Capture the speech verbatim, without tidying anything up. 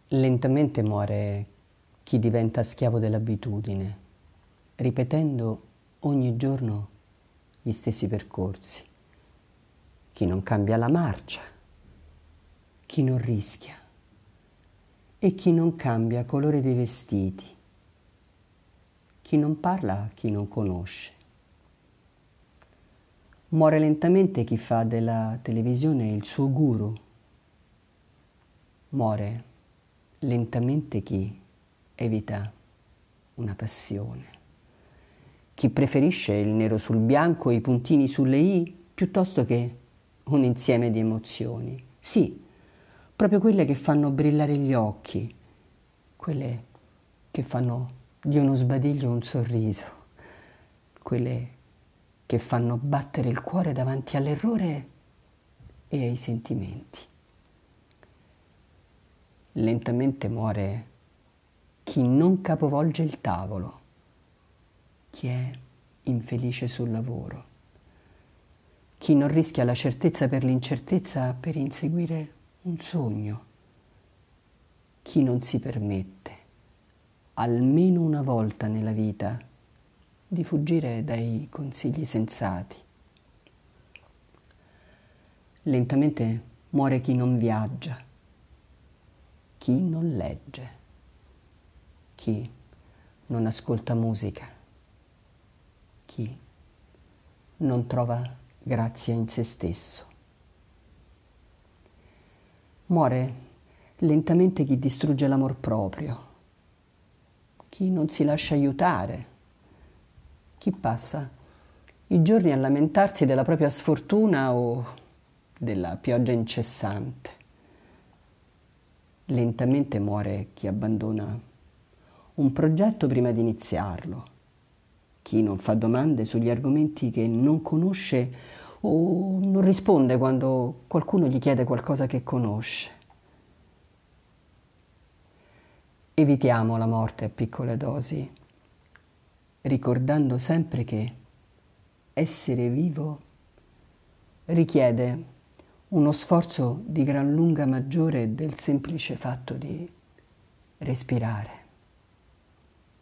Lentamente muore chi diventa schiavo dell'abitudine, ripetendo ogni giorno gli stessi percorsi. Chi non cambia la marcia, chi non rischia e chi non cambia colore dei vestiti, chi non parla a chi non conosce. Muore lentamente chi fa della televisione il suo guru. Muore lentamente chi evita una passione, chi preferisce il nero sul bianco e i puntini sulle i piuttosto che un insieme di emozioni. Sì, proprio quelle che fanno brillare gli occhi, quelle che fanno di uno sbadiglio un sorriso, quelle che fanno battere il cuore davanti all'errore e ai sentimenti. Lentamente muore chi non capovolge il tavolo, chi è infelice sul lavoro, chi non rischia la certezza per l'incertezza per inseguire un sogno, chi non si permette, almeno una volta nella vita, di fuggire dai consigli sensati. Lentamente muore chi non viaggia, chi non legge, chi non ascolta musica, chi non trova grazia in se stesso. Muore lentamente chi distrugge l'amor proprio, chi non si lascia aiutare, chi passa i giorni a lamentarsi della propria sfortuna o della pioggia incessante. Lentamente muore chi abbandona un progetto prima di iniziarlo, chi non fa domande sugli argomenti che non conosce o non risponde quando qualcuno gli chiede qualcosa che conosce. Evitiamo la morte a piccole dosi, ricordando sempre che essere vivo richiede uno sforzo di gran lunga maggiore del semplice fatto di respirare.